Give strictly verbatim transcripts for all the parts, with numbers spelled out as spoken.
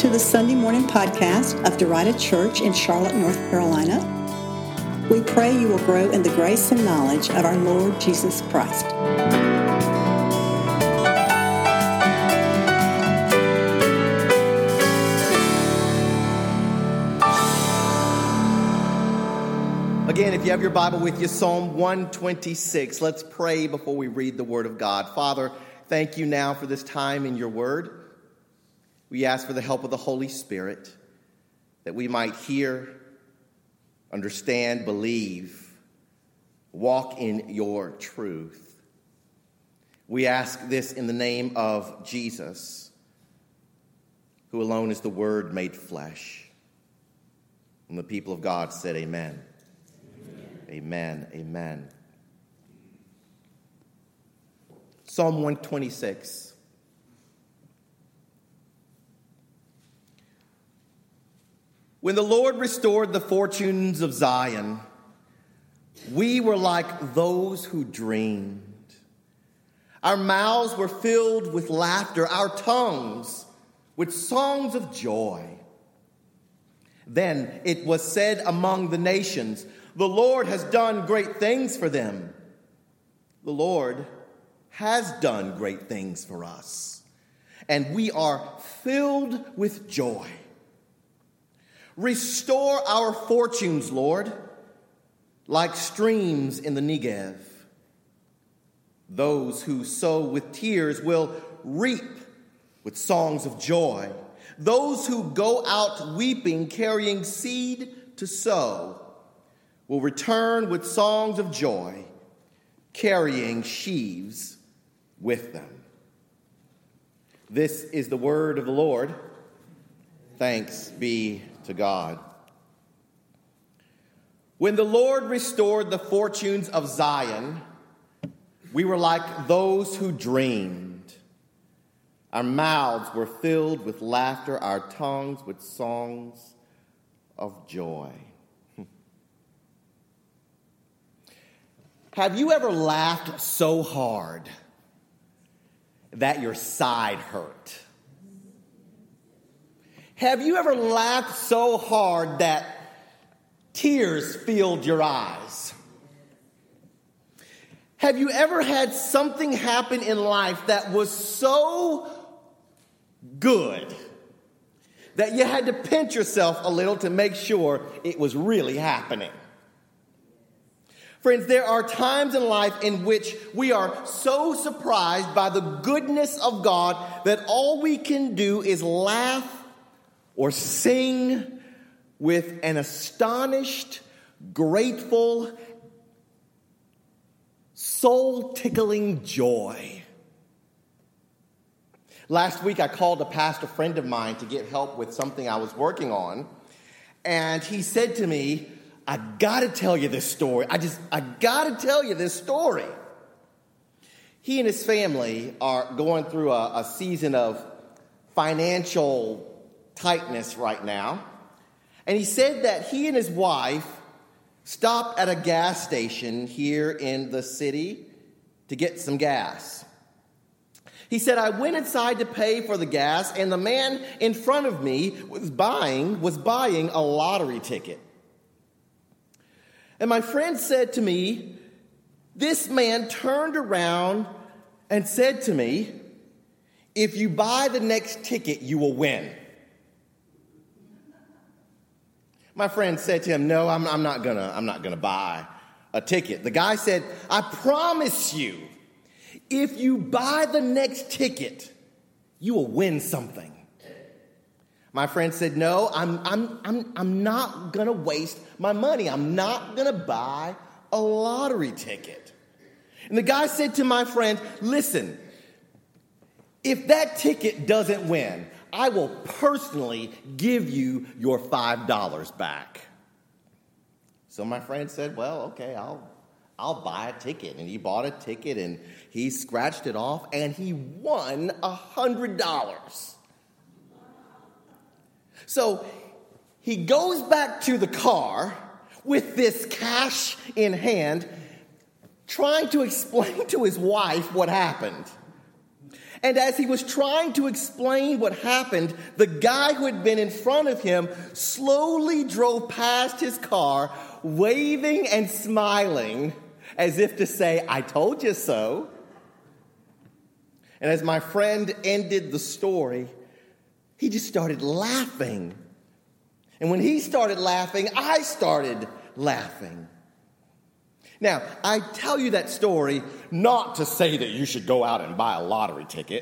to the Sunday morning podcast of Derita Church in Charlotte, North Carolina. We pray you will grow in the grace and knowledge of our Lord Jesus Christ. Again, if you have your Bible with you, Psalm one twenty-six, let's pray before we read the Word of God. Father, thank you now for this time in your Word. We ask for the help of the Holy Spirit that we might hear, understand, believe, walk in your truth. We ask this in the name of Jesus, who alone is the Word made flesh. And the people of God said amen. Amen. Amen. Amen. Psalm one twenty-six. When the Lord restored the fortunes of Zion, we were like those who dreamed. Our mouths were filled with laughter, our tongues with songs of joy. Then it was said among the nations, the Lord has done great things for them. The Lord has done great things for us, and we are filled with joy. Restore our fortunes, Lord, like streams in the Negev. Those who sow with tears will reap with songs of joy. Those who go out weeping, carrying seed to sow, will return with songs of joy, carrying sheaves with them. This is the word of the Lord. Thanks be to God. When the Lord restored the fortunes of Zion, we were like those who dreamed. Our mouths were filled with laughter, our tongues with songs of joy. Have you ever laughed so hard that your side hurt? Have you ever laughed so hard that tears filled your eyes? Have you ever had something happen in life that was so good that you had to pinch yourself a little to make sure it was really happening? Friends, there are times in life in which we are so surprised by the goodness of God that all we can do is laugh or sing with an astonished, grateful, soul-tickling joy. Last week, I called a pastor friend of mine to get help with something I was working on, and he said to me, I got to tell you this story. I just, I got to tell you this story. He and his family are going through a, a season of financial tightness right now. And he said that he and his wife stopped at a gas station here in the city to get some gas. He said, I went inside to pay for the gas, and the man in front of me was buying, was buying a lottery ticket. And my friend said to me, this man turned around and said to me, if you buy the next ticket, you will win. My friend said to him, no, I'm, I'm not gonna, I'm not gonna buy a ticket. The guy said, I promise you, if you buy the next ticket, you will win something. My friend said, no, I'm, I'm, I'm, I'm not gonna waste my money. I'm not gonna buy a lottery ticket. And the guy said to my friend, listen, if that ticket doesn't win, I will personally give you your five dollars back. So my friend said, well, okay, I'll, I'll buy a ticket. And he bought a ticket and he scratched it off and he won one hundred dollars. So he goes back to the car with this cash in hand, trying to explain to his wife what happened. And as he was trying to explain what happened, the guy who had been in front of him slowly drove past his car, waving and smiling as if to say, "I told you so." And as my friend ended the story, he just started laughing. And when he started laughing, I started laughing. Now, I tell you that story not to say that you should go out and buy a lottery ticket.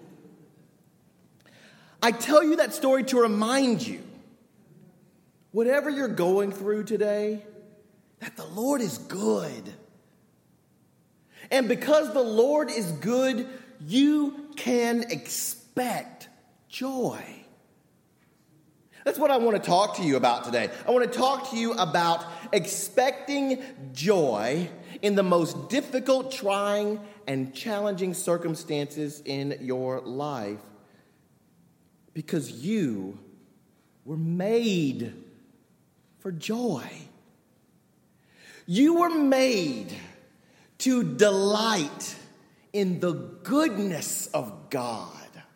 I tell you that story to remind you, whatever you're going through today, that the Lord is good. And because the Lord is good, you can expect joy. That's what I want to talk to you about today. I want to talk to you about expecting joy in the most difficult, trying, and challenging circumstances in your life. Because you were made for joy. You were made to delight in the goodness of God.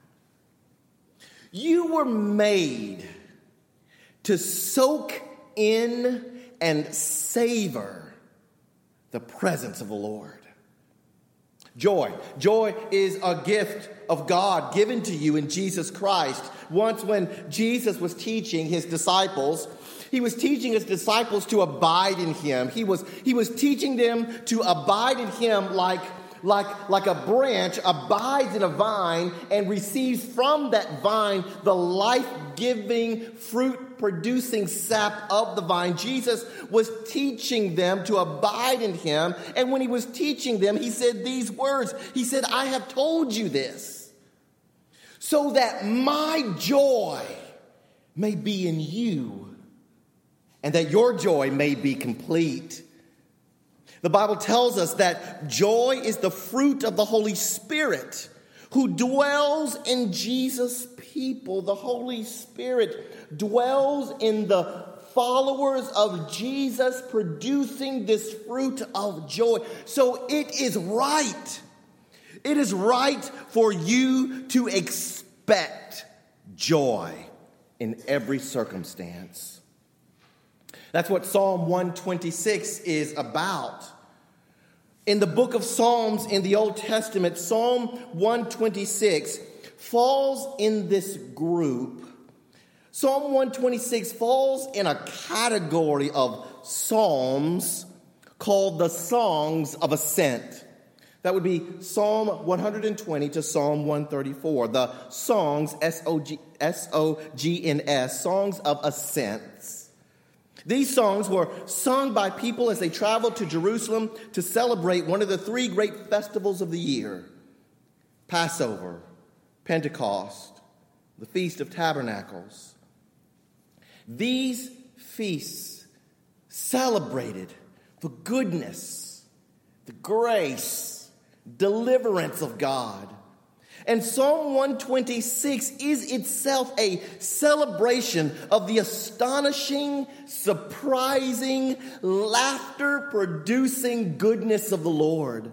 You were made to soak in and savor the presence of the Lord. Joy. Joy is a gift of God given to you in Jesus Christ. Once when Jesus was teaching his disciples, he was teaching his disciples to abide in him. He was, he was teaching them to abide in him like Like, like a branch abides in a vine and receives from that vine the life-giving, fruit-producing sap of the vine. Jesus was teaching them to abide in him. And when he was teaching them, he said these words. He said, "I have told you this so that my joy may be in you and that your joy may be complete." The Bible tells us that joy is the fruit of the Holy Spirit who dwells in Jesus' people. The Holy Spirit dwells in the followers of Jesus, producing this fruit of joy. So it is right. It is right for you to expect joy in every circumstance. That's what Psalm one twenty-six is about. In the book of Psalms in the Old Testament, Psalm one twenty-six falls in this group. Psalm one twenty-six falls in a category of psalms called the Songs of Ascent. That would be Psalm one twenty to Psalm one thirty-four. The songs, S O G N S, Songs of Ascents. These songs were sung by people as they traveled to Jerusalem to celebrate one of the three great festivals of the year: Passover, Pentecost, the Feast of Tabernacles. These feasts celebrated the goodness, the grace, deliverance of God. And Psalm one twenty-six is itself a celebration of the astonishing, surprising, laughter-producing goodness of the Lord.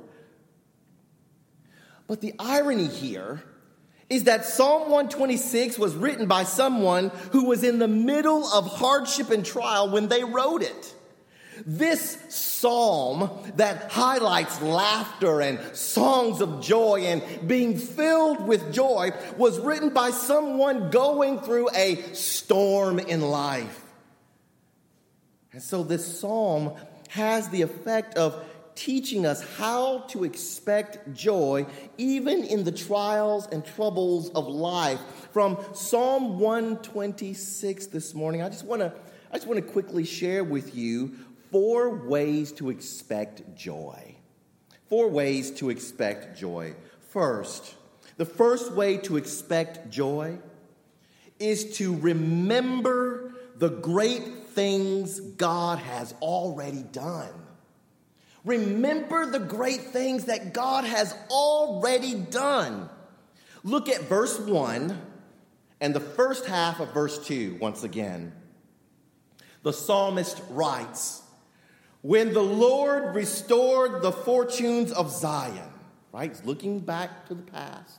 But the irony here is that Psalm one twenty-six was written by someone who was in the middle of hardship and trial when they wrote it. This psalm that highlights laughter and songs of joy and being filled with joy was written by someone going through a storm in life. And so this psalm has the effect of teaching us how to expect joy even in the trials and troubles of life. From Psalm one twenty-six this morning, I just want to I just want to quickly share with you four ways to expect joy. Four ways to expect joy. First, the first way to expect joy is to remember the great things God has already done. Remember the great things that God has already done. Look at verse one and the first half of verse two once again. The psalmist writes, "When the Lord restored the fortunes of Zion," right? He's looking back to the past.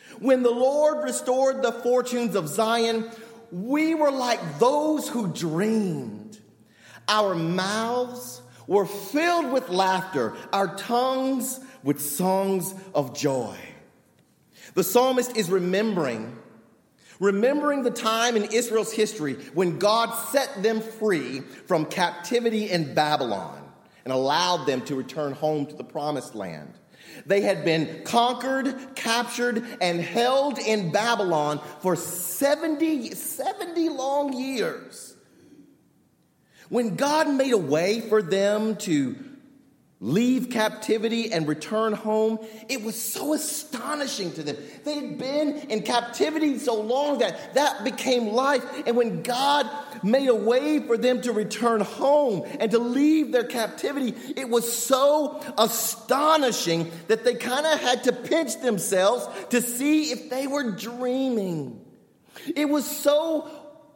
When the Lord restored the fortunes of Zion, we were like those who dreamed. Our mouths were filled with laughter, our tongues with songs of joy. The psalmist is remembering, remembering the time in Israel's history when God set them free from captivity in Babylon and allowed them to return home to the promised land. They had been conquered, captured, and held in Babylon for seventy, seventy long years. When God made a way for them to leave captivity and return home, it was so astonishing to them. They had been in captivity so long that that became life. And when God made a way for them to return home and to leave their captivity, it was so astonishing that they kind of had to pinch themselves to see if they were dreaming. It was so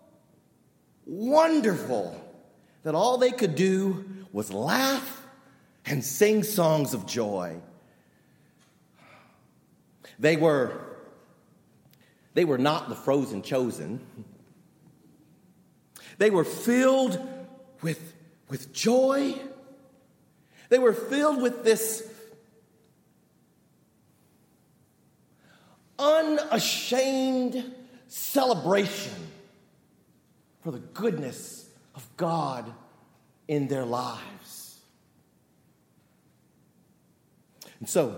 wonderful that all they could do was laugh and sing songs of joy. They were, they were not the frozen chosen. They were filled with, with joy. They were filled with this unashamed celebration for the goodness of God in their lives. And so,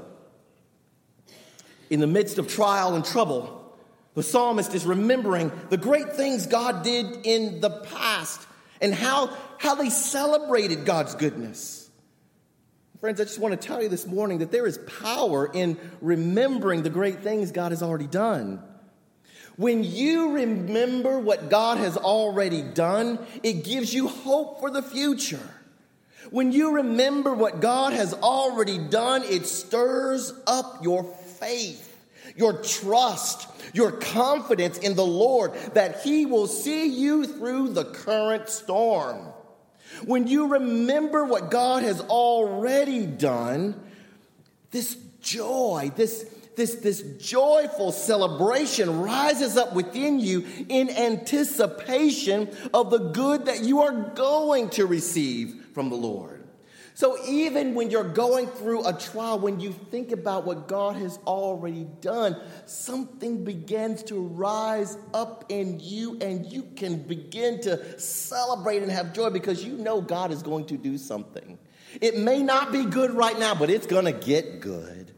in the midst of trial and trouble, the psalmist is remembering the great things God did in the past and how, how they celebrated God's goodness. Friends, I just want to tell you this morning that there is power in remembering the great things God has already done. When you remember what God has already done, it gives you hope for the future. When you remember what God has already done, it stirs up your faith, your trust, your confidence in the Lord that He will see you through the current storm. When you remember what God has already done, this joy, this This, this joyful celebration rises up within you in anticipation of the good that you are going to receive from the Lord. So even when you're going through a trial, when you think about what God has already done, something begins to rise up in you and you can begin to celebrate and have joy because you know God is going to do something. It may not be good right now, but it's going to get good.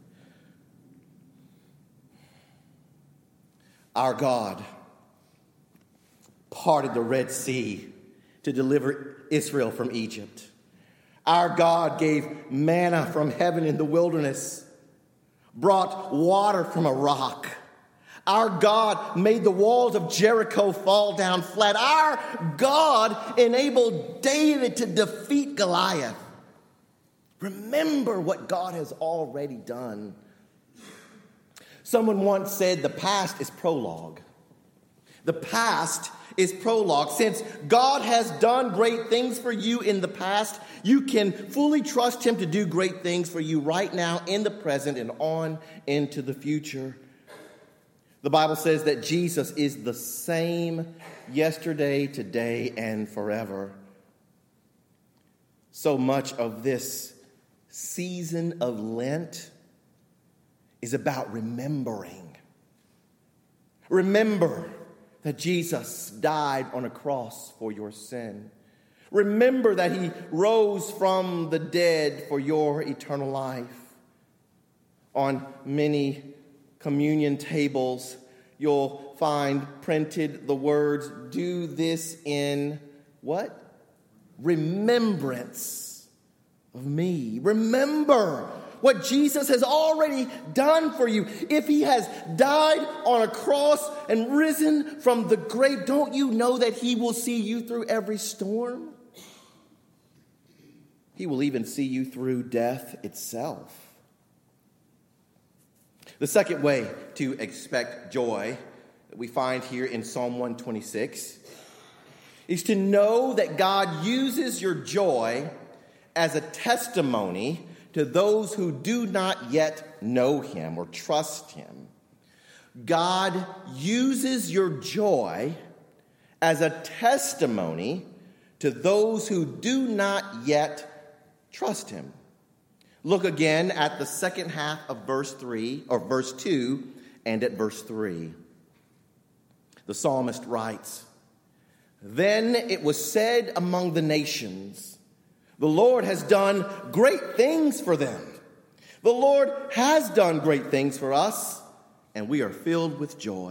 Our God parted the Red Sea to deliver Israel from Egypt. Our God gave manna from heaven in the wilderness, brought water from a rock. Our God made the walls of Jericho fall down flat. Our God enabled David to defeat Goliath. Remember what God has already done. Someone once said the past is prologue. The past is prologue. Since God has done great things for you in the past, you can fully trust Him to do great things for you right now in the present and on into the future. The Bible says that Jesus is the same yesterday, today, and forever. So much of this season of Lent is about remembering. Remember that Jesus died on a cross for your sin. Remember that He rose from the dead for your eternal life. On many communion tables, you'll find printed the words, "Do this in" what? "Remembrance of me." Remember what Jesus has already done for you. If He has died on a cross and risen from the grave, don't you know that He will see you through every storm? He will even see you through death itself. The second way to expect joy that we find here in Psalm one twenty-six is to know that God uses your joy as a testimony to those who do not yet know Him or trust Him. God uses your joy as a testimony to those who do not yet trust him. Look again at the second half of verse three, or verse two, and at verse three. The psalmist writes, "Then it was said among the nations, the Lord has done great things for them. The Lord has done great things for us, and we are filled with joy."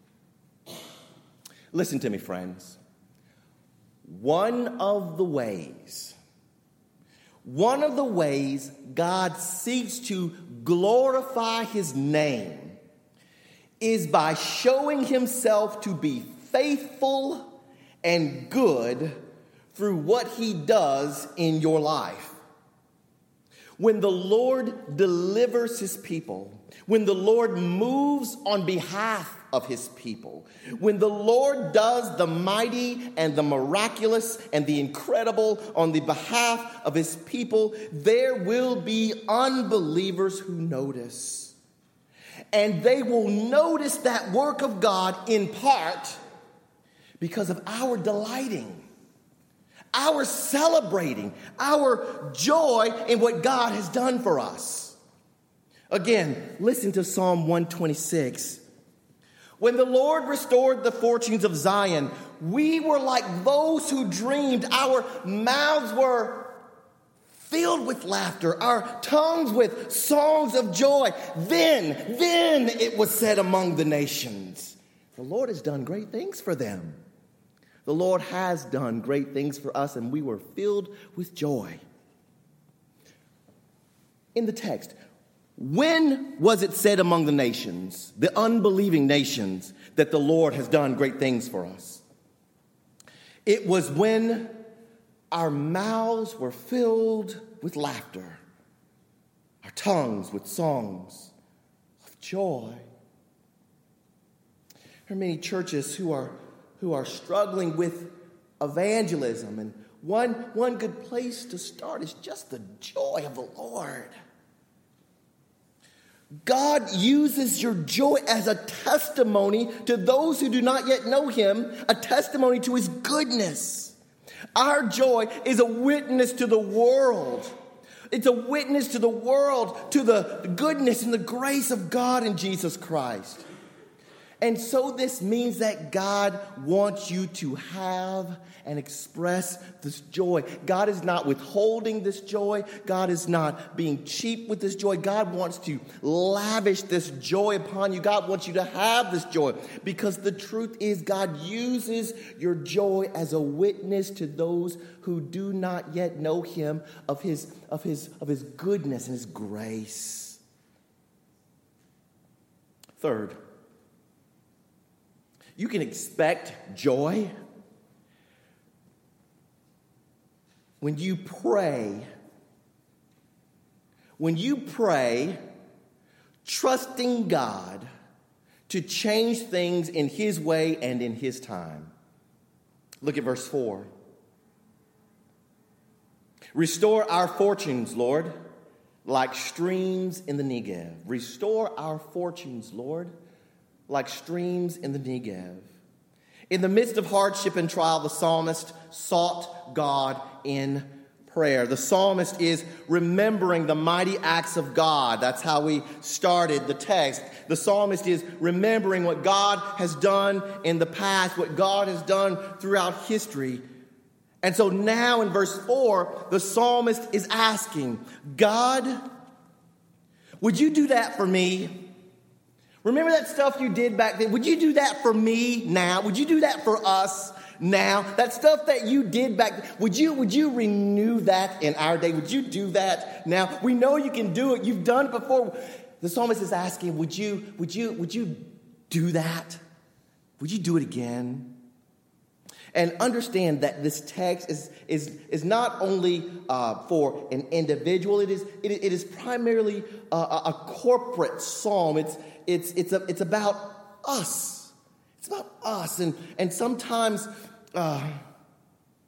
Listen to me, friends. One of the ways, one of the ways God seeks to glorify his name is by showing himself to be faithful and good through what he does in your life. When the Lord delivers his people, when the Lord moves on behalf of his people, when the Lord does the mighty and the miraculous and the incredible on the behalf of his people, there will be unbelievers who notice. And they will notice that work of God in part because of our delighting, our celebrating, our joy in what God has done for us. Again, listen to Psalm one twenty-six. When the Lord restored the fortunes of Zion, we were like those who dreamed. Our mouths were filled with laughter, our tongues with songs of joy. Then, then it was said among the nations, the Lord has done great things for them. The Lord has done great things for us, and we were filled with joy. In the text, when was it said among the nations, the unbelieving nations, that the Lord has done great things for us? It was when our mouths were filled with laughter, our tongues with songs of joy. There are many churches who are who are struggling with evangelism, and one, one good place to start is just the joy of the Lord. God uses your joy as a testimony to those who do not yet know him, a testimony to his goodness. Our joy is a witness to the world. It's a witness to the world, to the goodness and the grace of God in Jesus Christ. And so this means that God wants you to have and express this joy. God is not withholding this joy. God is not being cheap with this joy. God wants to lavish this joy upon you. God wants you to have this joy, because the truth is God uses your joy as a witness to those who do not yet know him, of his, of his, of his goodness and his grace. Third, you can expect joy when you pray. When you pray, trusting God to change things in his way and in his time. Look at verse four. Restore our fortunes, Lord, like streams in the Negev. Restore our fortunes, Lord, like streams in the Negev. In the midst of hardship and trial, the psalmist sought God in prayer. The psalmist is remembering the mighty acts of God. That's how we started the text. The psalmist is remembering what God has done in the past, what God has done throughout history. And so now in verse four, the psalmist is asking, God, would you do that for me? Remember that stuff you did back then? Would you do that for me now? Would you do that for us now? That stuff that you did back then, would you, would you renew that in our day? Would you do that now? We know you can do it. You've done it before. The psalmist is asking, would you, would you, would you do that? Would you do it again? And understand that this text is, is, is not only uh, for an individual. It is, it, it is primarily a, a corporate psalm. It's, it's, it's, a, it's about us. It's about us. And, and sometimes uh,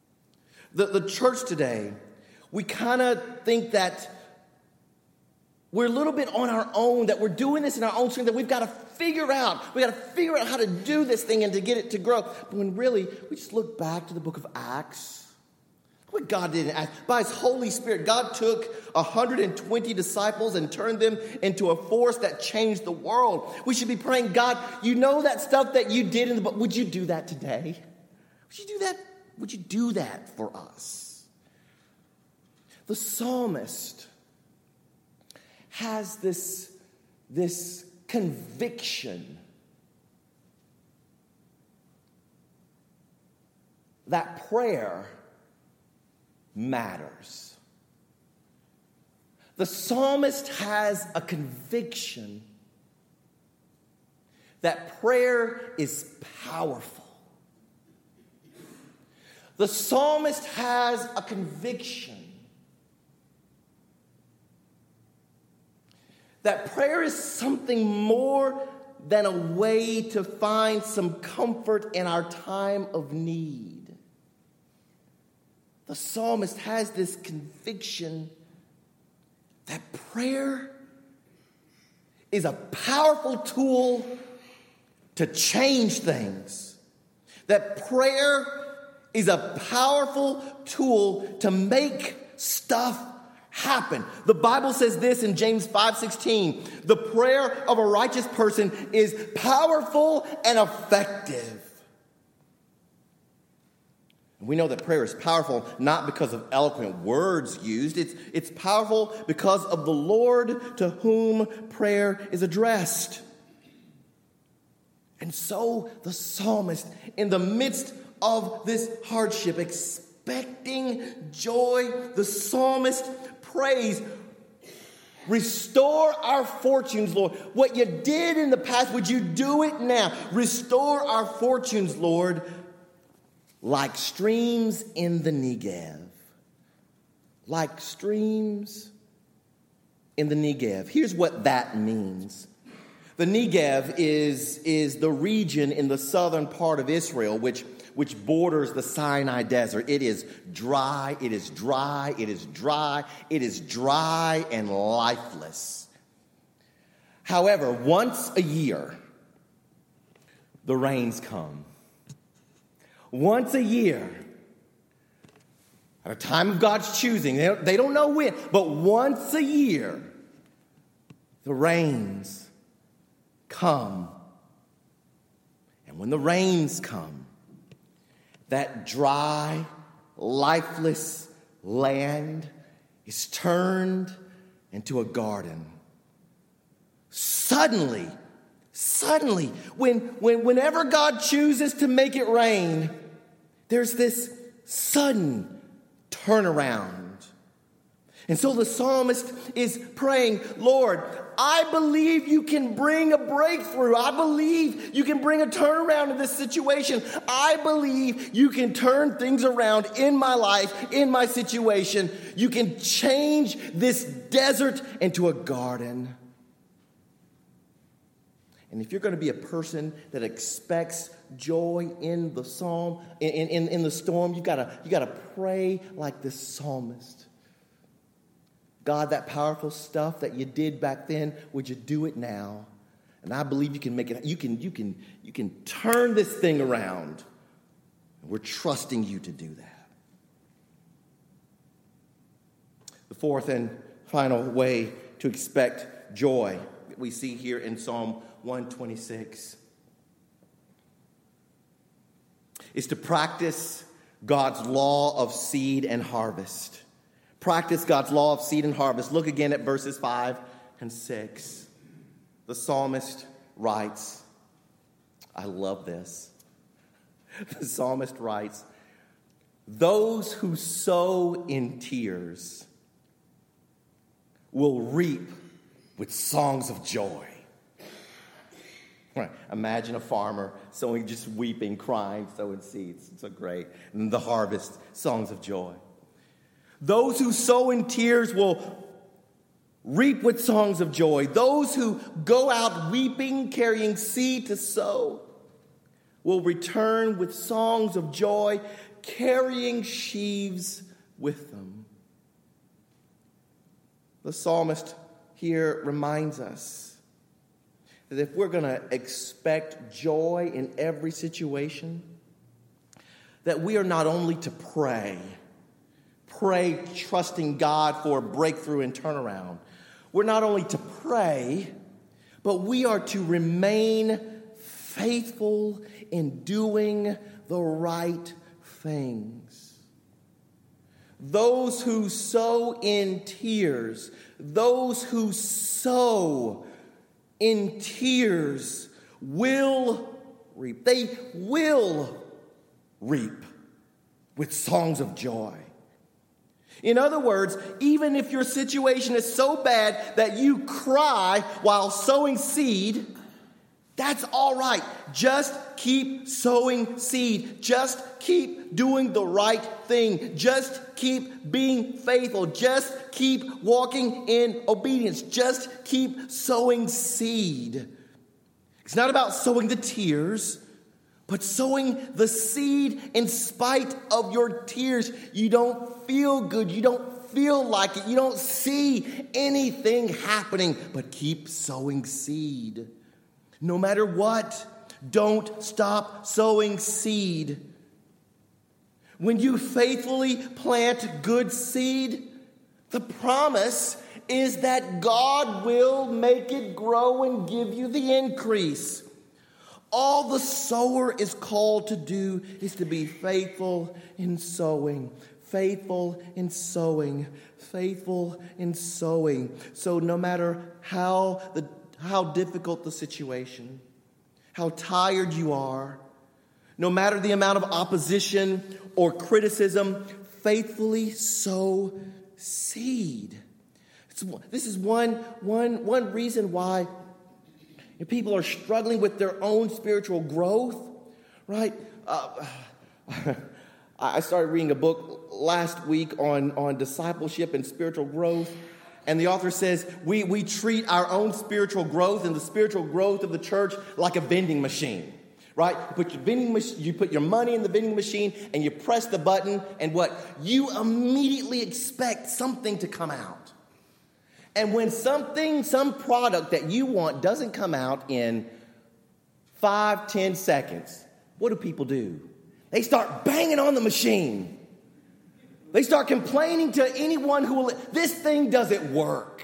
the, the church today, we kind of think that we're a little bit on our own, that we're doing this in our own strength, that we've got to figure out, we've got to figure out how to do this thing and to get it to grow. But when really, we just look back to the book of Acts, what God did in Acts, by his Holy Spirit, God took one hundred twenty disciples and turned them into a force that changed the world. We should be praying, God, you know that stuff that you did in the book, would you do that today? Would you do that? Would you do that for us? The psalmist has this, this conviction that prayer matters. The psalmist has a conviction that prayer is powerful. The psalmist has a conviction that prayer is something more than a way to find some comfort in our time of need. The psalmist has this conviction that prayer is a powerful tool to change things. That prayer is a powerful tool to make stuff happen. The Bible says this in James five sixteen. The prayer of a righteous person is powerful and effective. We know that prayer is powerful not because of eloquent words used. It's, it's powerful because of the Lord to whom prayer is addressed. And so the psalmist, in the midst of this hardship, expecting joy, the psalmist prays, restore our fortunes, Lord. What you did in the past, would you do it now? Restore our fortunes, Lord, like streams in the Negev. Like streams in the Negev. Here's what that means. The Negev is, is the region in the southern part of Israel which, which borders the Sinai Desert. It is dry, it is dry, it is dry, it is dry and lifeless. However, once a year, the rains come. Once a year, at a time of God's choosing, they don't, they don't know when, but once a year, the rains come. And when the rains come, that dry, lifeless land is turned into a garden. Suddenly, suddenly, when, when, whenever God chooses to make it rain, there's this sudden turnaround. And so the psalmist is praying, Lord, I believe you can bring a breakthrough. I believe you can bring a turnaround in this situation. I believe you can turn things around in my life, in my situation. You can change this desert into a garden. And if you're going to be a person that expects joy in the psalm, in, in, in the storm, you gotta you gotta pray like this psalmist. God, that powerful stuff that you did back then, would you do it now? And I believe you can make it. You can you can you can turn this thing around. We're trusting you to do that. The fourth and final way to expect joy that we see here in Psalm one twenty-six is to practice God's law of seed and harvest. Practice God's law of seed and harvest. Look again at verses five and six. The psalmist writes, I love this. The psalmist writes, those who sow in tears will reap with songs of joy. Right. Imagine a farmer sowing, just weeping, crying, sowing seeds. It's so great. And the harvest, songs of joy. Those who sow in tears will reap with songs of joy. Those who go out weeping, carrying seed to sow, will return with songs of joy, carrying sheaves with them. The psalmist here reminds us that if we're going to expect joy in every situation, that we are not only to pray, pray trusting God for a breakthrough and turnaround. We're not only to pray, but we are to remain faithful in doing the right things. Those who sow in tears, those who sow in tears will reap. They will reap with songs of joy. In other words, even if your situation is so bad that you cry while sowing seed, that's all right. Just keep sowing seed. Just keep doing the right thing. Just keep being faithful. Just keep walking in obedience. Just keep sowing seed. It's not about sowing the tears, but sowing the seed in spite of your tears. You don't feel good. You don't feel like it. You don't see anything happening, but keep sowing seed. No matter what, don't stop sowing seed. When you faithfully plant good seed, the promise is that God will make it grow and give you the increase. All the sower is called to do is to be faithful in sowing, faithful in sowing, faithful in sowing. So no matter how the how difficult the situation, how tired you are, no matter the amount of opposition or criticism, faithfully sow seed. It's, this is one, one, one reason why if people are struggling with their own spiritual growth, right? Uh, I started reading a book last week on, on discipleship and spiritual growth. And the author says we, we treat our own spiritual growth and the spiritual growth of the church like a vending machine, right? You put your vending mach- you put your money in the vending machine and you press the button, and what? You immediately expect something to come out. And when something, some product that you want doesn't come out in five, ten seconds, what do people do? They start banging on the machine. They start complaining to anyone who will, this thing doesn't work.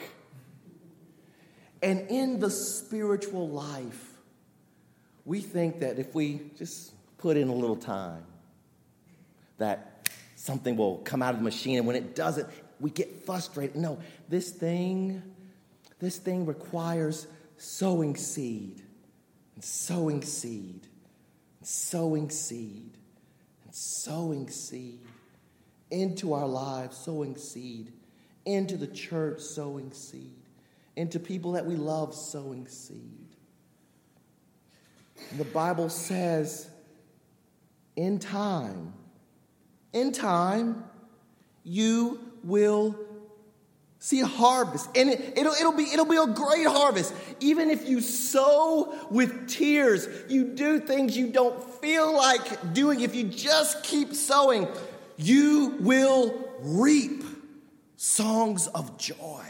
And in the spiritual life, we think that if we just put in a little time, that something will come out of the machine, and when it doesn't, we get frustrated. No, this thing, this thing requires sowing seed, and sowing seed, and sowing seed, and sowing seed. Into our lives, sowing seed. Into the church, sowing seed. Into people that we love, sowing seed. And the Bible says, in time, in time, you will see a harvest. And it, it'll, it'll, be, it'll be a great harvest. Even if you sow with tears, you do things you don't feel like doing. If you just keep sowing, you will reap songs of joy.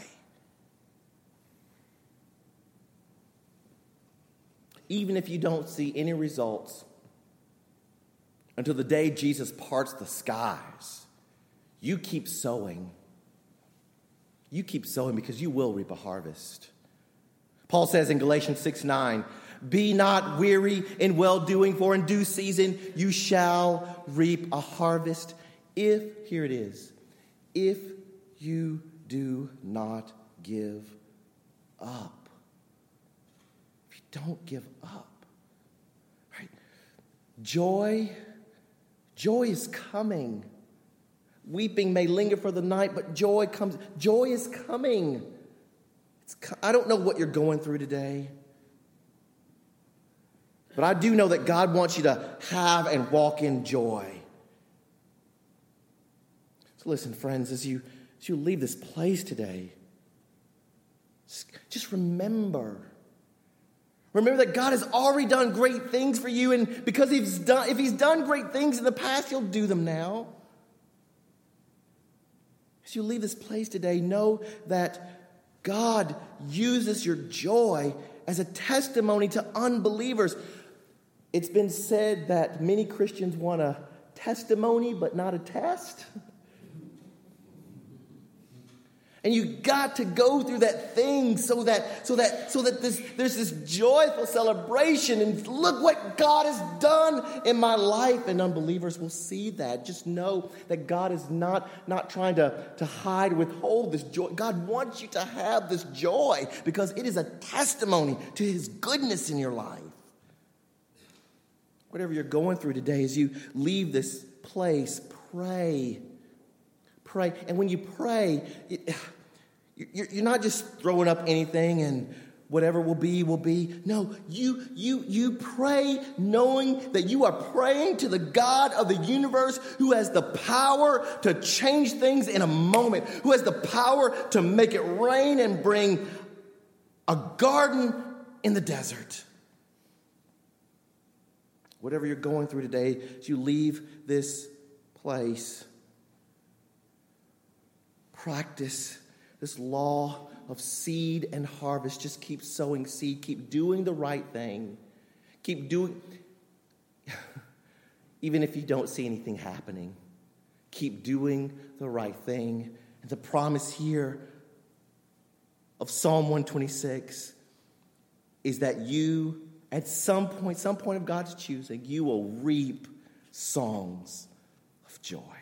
Even if you don't see any results until the day Jesus parts the skies, you keep sowing. You keep sowing because you will reap a harvest. Paul says in Galatians six nine, be not weary in well-doing, for in due season you shall reap a harvest. If, here it is, if you do not give up. If you don't give up, right? Joy, joy is coming. Weeping may linger for the night, but joy comes. Joy is coming. It's, I don't know what you're going through today, but I do know that God wants you to have and walk in joy. So listen, friends, as you, as you leave this place today, just remember. Remember that God has already done great things for you, and because he's done, if he's done great things in the past, he'll do them now. As you leave this place today, know that God uses your joy as a testimony to unbelievers. It's been said that many Christians want a testimony but not a test. And you got to go through that thing so that so that so that this there's this joyful celebration, and look what God has done in my life. And unbelievers will see that. Just know that God is not, not trying to, to hide, withhold this joy. God wants you to have this joy because it is a testimony to his goodness in your life. Whatever you're going through today, as you leave this place, pray. Pray. And when you pray, it, you're not just throwing up anything and whatever will be, will be. No, you, you, you pray knowing that you are praying to the God of the universe who has the power to change things in a moment, who has the power to make it rain and bring a garden in the desert. Whatever you're going through today, as you leave this place, practice this law of seed and harvest. Just keep sowing seed. Keep doing the right thing. Keep doing, even if you don't see anything happening, keep doing the right thing. And the promise here of Psalm one twenty-six is that you, at some point, some point of God's choosing, you will reap songs of joy.